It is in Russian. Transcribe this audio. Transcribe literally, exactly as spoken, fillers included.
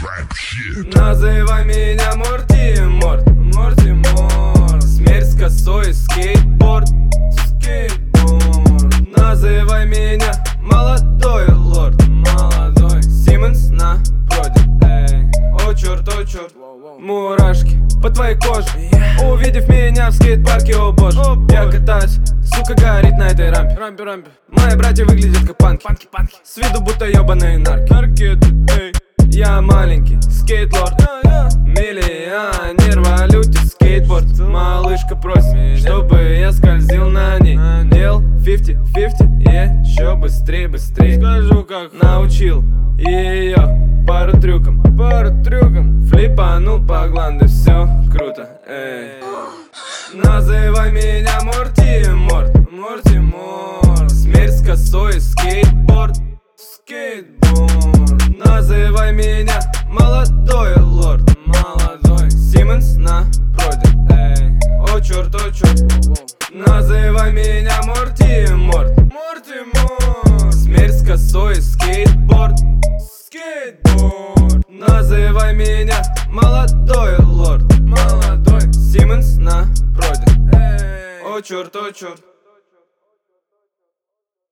Называй меня Морти, Морт, Морти, Морт. Смерть с косой, скейтборд, скейтборд. Называй меня молодой лорд, молодой. Симмонс на проде, эй. О черт, о черт, мурашки по твоей коже, увидев меня в скейт-парке, о боже. Я катаюсь, сука горит на этой рампе, рампе, рампе. Мои братья выглядят как панки, панки, панки. С виду будто ебаные нарки, наркеты, эй. Я маленький скейт-лорд, миллионер в валюте скейтборд. Малышка просит, чтобы я скользил на ней. Дел пятьдесят на пятьдесят, еще быстрее, быстрее. Скажу, как научил ее пару трюкам, пару трюкам. Флипанул по гланду, все круто, эй. Называй меня Морти, Морт, Морти, Морт. Смерть с косой, скейтборд, скейтборд. Называй меня молодой лорд, молодой. Симмонс на проде, эй. О черт, о черт. Называй меня Морти, Морт, Морти, Морт. Смерть с косой, скейтборд, скейтборд. Называй меня молодой лорд, молодой. Симмонс на проде, эй. О черт, о черт.